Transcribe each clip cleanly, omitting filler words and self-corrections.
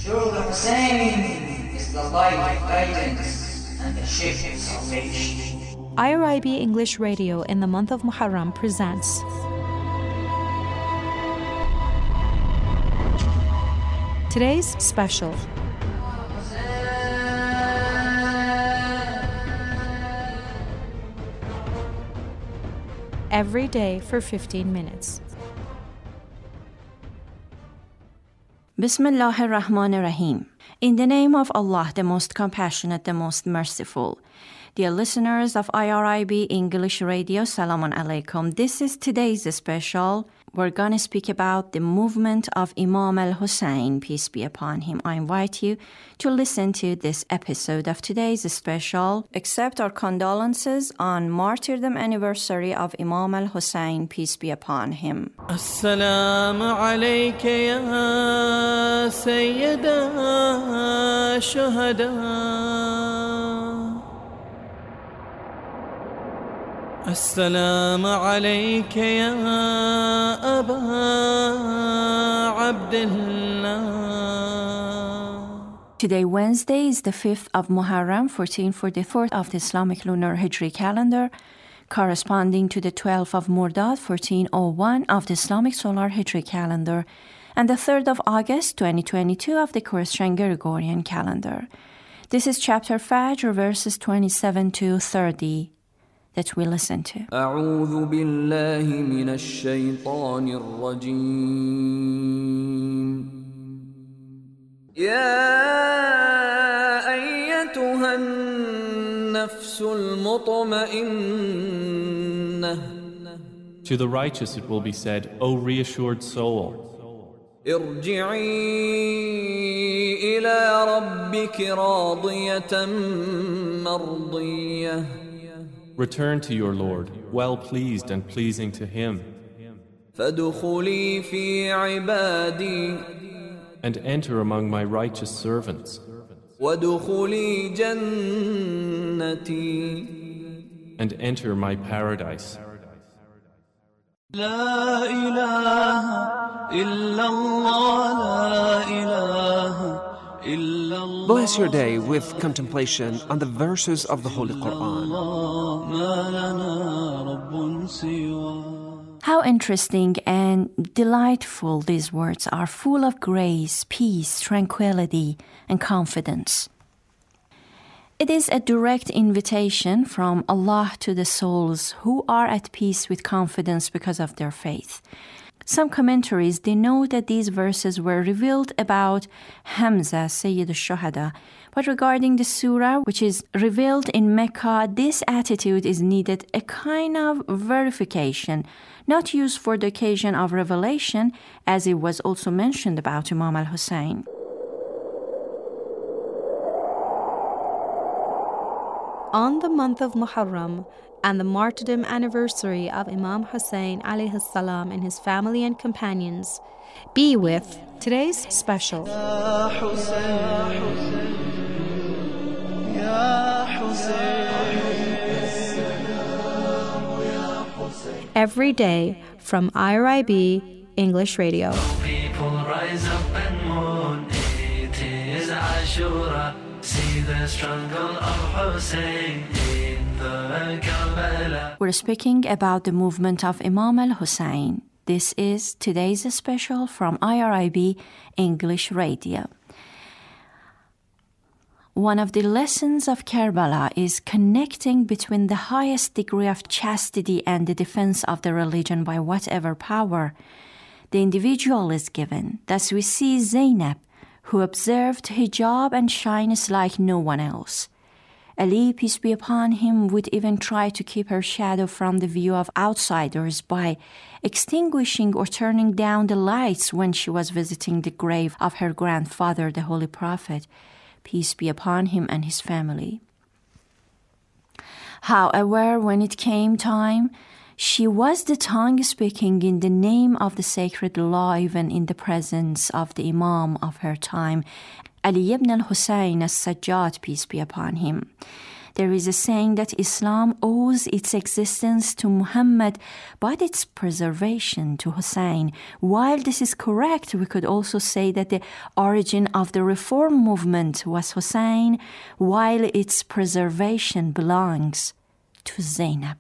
Surely Hussein is the light of guidance and the ship of salvation. IRIB English Radio in the month of Muharram presents today's special. Every day for 15 minutes. Bismillahir Rahmanir Rahim. In the name of Allah, the most compassionate, the most merciful. Dear listeners of IRIB English Radio, Salamun Alaikum. This is today's special. We're going to speak about the movement of Imam al-Hussein, peace be upon him. I invite you to listen to this episode of today's special. Accept our condolences on martyrdom anniversary of Imam al-Hussein, peace be upon him. Assalamu alayka ya sayyida shuhada. السلام عليك يا أبا عبد الله. Today, Wednesday, is the 5th of Muharram, 1444 of the Islamic lunar Hijri calendar, corresponding to the 12th of Mordad, 1401 of the Islamic solar Hijri calendar, and the 3rd of August, 2022 of the Christian Gregorian calendar. This is chapter Fajr, verses 27 to 30. That we listen to. أعوذ بالله من الشيطان الرجيم. يا أيتها النفس المطمئنة. To the righteous it will be said, O reassured soul, ارجعي إلى ربك راضية مرضية. return to your Lord, well pleased and pleasing to Him, فادخلي في عبادي. and enter among my righteous servants, وادخلي جنتي. and enter my paradise. لا إله إلا الله لا إله. Bless your day with contemplation on the verses of the Holy Quran. How interesting and delightful these words are, full of grace, peace, tranquility, and confidence. It is a direct invitation from Allah to the souls who are at peace with confidence because of their faith. Some commentaries denote that these verses were revealed about Hamza, Sayyid al-Shuhada. But regarding the surah, which is revealed in Mecca, this attitude is needed, a kind of verification, not used for the occasion of revelation, as it was also mentioned about Imam al-Hussein. On the month of Muharram and the martyrdom anniversary of Imam Hussein alayhi salam and his family and companions, be with today's special. Every day from IRIB English Radio. People rise up and mourn, it is Ashura. See the struggle of Hussein in the Karbala. We're speaking about the movement of Imam al-Hussein. This is today's special from IRIB English Radio. One of the lessons of Karbala is connecting between the highest degree of chastity and the defense of the religion by whatever power the individual is given. Thus we see Zainab, who observed hijab and shyness like no one else. Ali, peace be upon him, would even try to keep her shadow from the view of outsiders by extinguishing or turning down the lights when she was visiting the grave of her grandfather, the Holy Prophet, peace be upon him and his family. However, when it came time, she was the tongue speaking in the name of the sacred law, even in the presence of the Imam of her time, Ali ibn al-Hussein as-Sajjad, peace be upon him. There is a saying that Islam owes its existence to Muhammad, but its preservation to Hussein. While this is correct, we could also say that the origin of the reform movement was Hussein, while its preservation belongs to Zainab.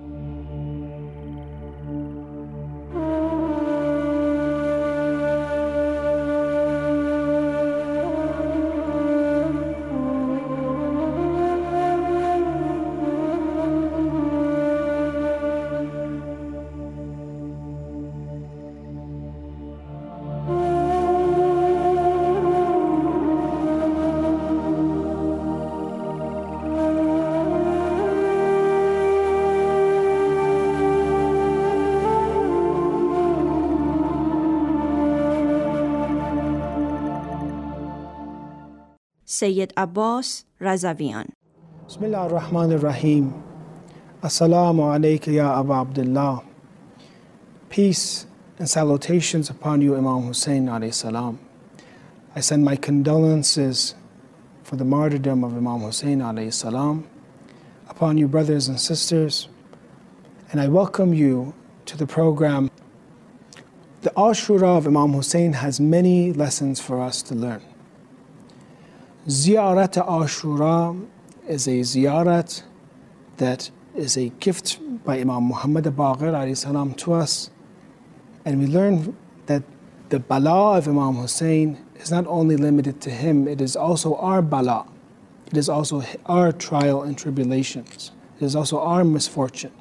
Sayyid Abbas Razavian. Bismillah ar-Rahman ar-Rahim. Assalamu alayka ya Abu Abdullah. Peace and salutations upon you, Imam Hussein alayhi salam. I send my condolences for the martyrdom of Imam Hussein alayhi salam upon you, brothers and sisters, and I welcome you to the program. The Ashura of Imam Hussein has many lessons for us to learn. Ziyarat Ashura is a ziyarat that is a gift by Imam Muhammad Baqir alayhi salam to us, and we learn that the bala of Imam Hussein is not only limited to him, it is also our bala. It is also our trial and tribulations. It is also our misfortune.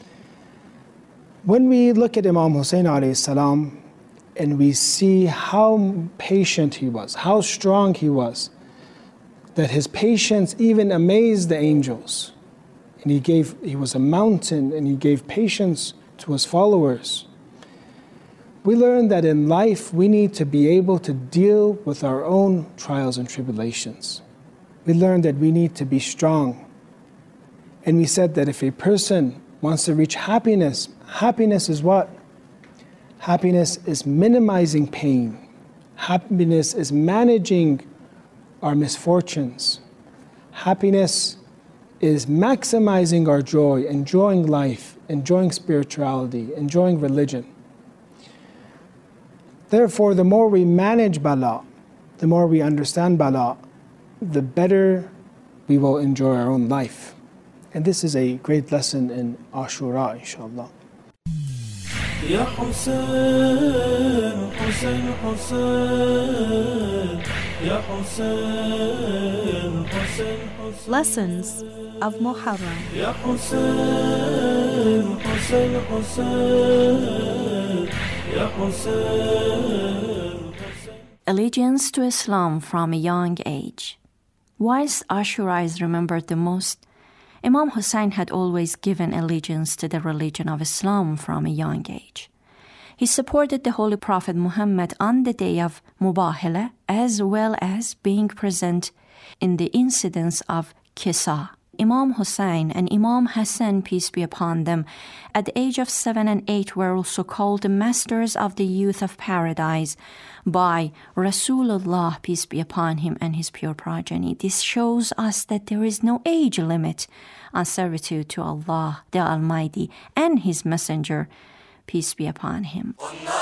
When we look at Imam Hussein alayhi salam and we see how patient he was, how strong he was, that his patience even amazed the angels. And he was a mountain, and he gave patience to his followers. We learn that in life we need to be able to deal with our own trials and tribulations. We learn that we need to be strong. And we said that if a person wants to reach happiness, happiness is what? Happiness is minimizing pain. Happiness is managing our misfortunes. Happiness is maximizing our joy, enjoying life, enjoying spirituality, enjoying religion. Therefore, the more we manage bala, the more we understand bala, the better we will enjoy our own life. And this is a great lesson in Ashura, inshallah. يا حسين حسين حسين يا حسين حسين حسين Lessons of Muharram. يا حسين حسين حسين يا حسين. Allegiance to Islam from a young age. Whilst Ashura is remembered the most, Imam Hussein had always given allegiance to the religion of Islam from a young age. He supported the Holy Prophet Muhammad on the day of Mubahala, as well as being present in the incidents of Kisa. Imam Hussein and Imam Hassan, peace be upon them, at the age of 7 and 8 were also called the masters of the youth of paradise by Rasulullah, peace be upon him, and his pure progeny. This shows us that there is no age limit on servitude to Allah, the Almighty, and His Messenger, peace be upon him.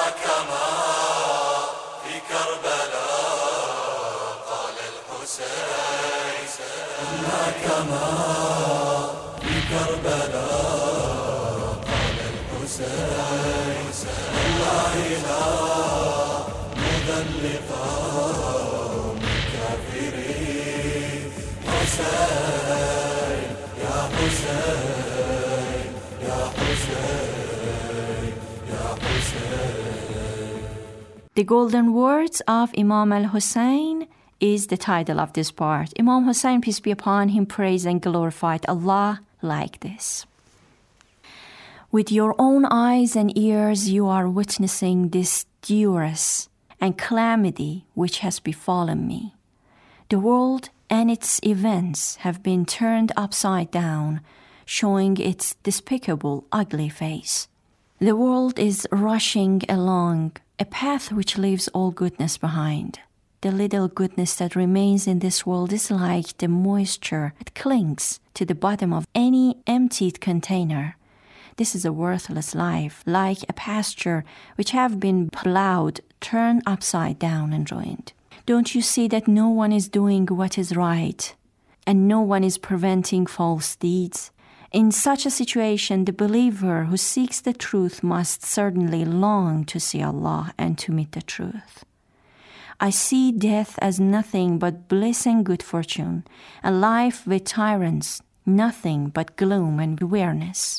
The golden words of Imam al-Hussein is the title of this part. Imam Hussein, peace be upon him, praised and glorified Allah like this. With your own eyes and ears you are witnessing this duress and calamity which has befallen me. The world and its events have been turned upside down, showing its despicable, ugly face. The world is rushing along a path which leaves all goodness behind. The little goodness that remains in this world is like the moisture that clings to the bottom of any emptied container. This is a worthless life, like a pasture which have been plowed, turned upside down and ruined. Don't you see that no one is doing what is right, and no one is preventing false deeds? In such a situation, the believer who seeks the truth must certainly long to see Allah and to meet the truth. I see death as nothing but bliss and good fortune, a life with tyrants, nothing but gloom and weariness.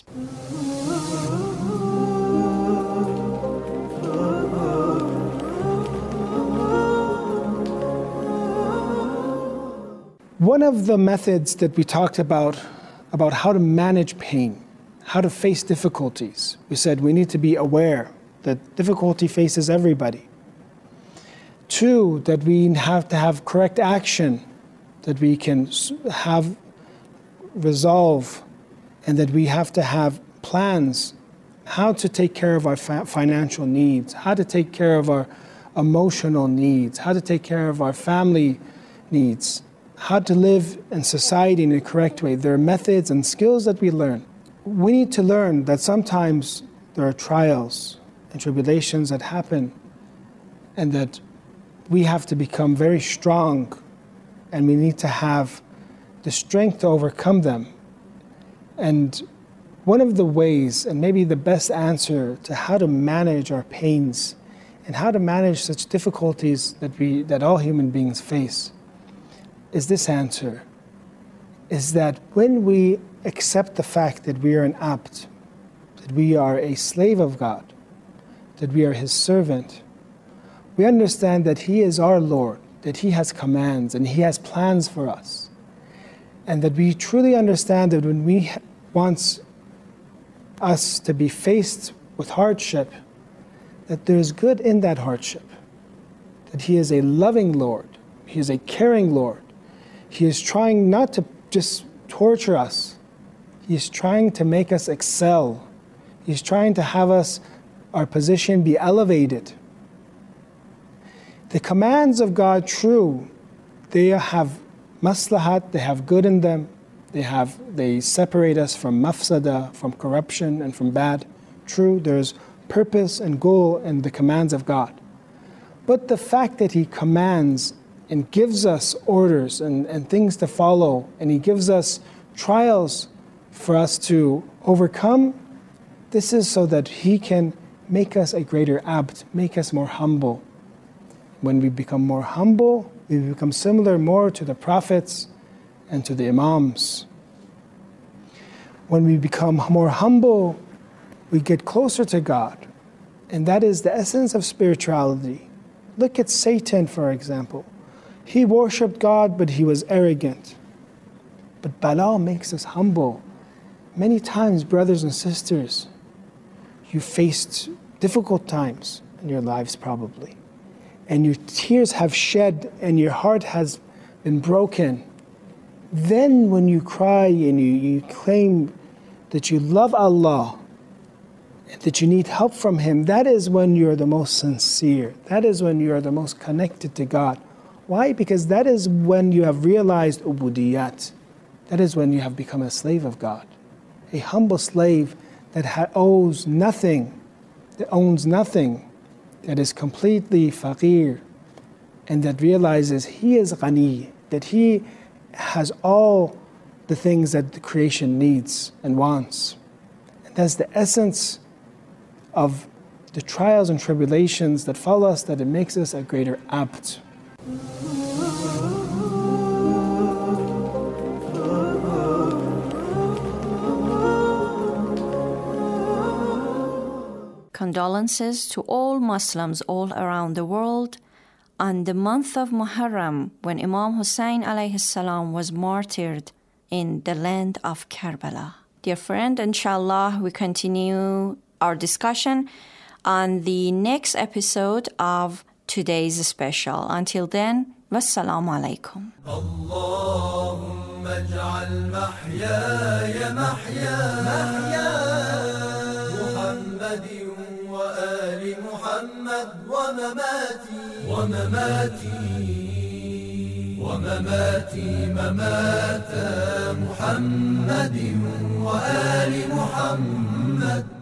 One of the methods that we talked about how to manage pain, how to face difficulties, we said we need to be aware that difficulty faces everybody. 2, that we have to have correct action, that we can have resolve, and that we have to have plans, how to take care of our financial needs, how to take care of our emotional needs, how to take care of our family needs, how to live in society in a correct way. There are methods and skills that we learn. We need to learn that sometimes there are trials and tribulations that happen, and that we have to become very strong, and we need to have the strength to overcome them. And one of the ways, and maybe the best answer to how to manage our pains and how to manage such difficulties that all human beings face, is this answer, is that when we accept the fact that we are an abd, that we are a slave of God, that we are His servant, we understand that He is our Lord, that He has commands and He has plans for us, and that we truly understand that when He wants us to be faced with hardship, that there is good in that hardship, that He is a loving Lord, He is a caring Lord. He is trying not to just torture us. He is trying to make us excel. He is trying to have our position be elevated. The commands of God, true, they have maslahat, they have good in them. They separate us from mafsada, from corruption and from bad. True, there's purpose and goal in the commands of God. But the fact that He commands and gives us orders and things to follow, and He gives us trials for us to overcome, this is so that He can make us a greater abd, make us more humble. When we become more humble, we become similar more to the prophets and to the imams. When we become more humble, we get closer to God. And that is the essence of spirituality. Look at Satan, for example. He worshipped God, but he was arrogant. But Bala makes us humble. Many times, brothers and sisters, you faced difficult times in your lives probably. And your tears have shed and your heart has been broken. Then when you cry and you claim that you love Allah, and that you need help from Him, that is when you're the most sincere. That is when you are the most connected to God. Why? Because that is when you have realized ubudiyat. That is when you have become a slave of God. A humble slave that owes nothing, that owns nothing, that is completely faqir, and that realizes he is ghani, that he has all the things that the creation needs and wants. And that's the essence of the trials and tribulations that follow us, that it makes us a greater abd. Condolences to all Muslims all around the world on the month of Muharram, when Imam Hussein alayhi salam was martyred in the land of Karbala. Dear friend, inshallah, we continue our discussion on the next episode of today's special. Until then, wassalamu alaikum. Allahumma ij'al mahyaya mahya Muhammadin wa وآل محمد ومماتي ممات محمد وآل محمد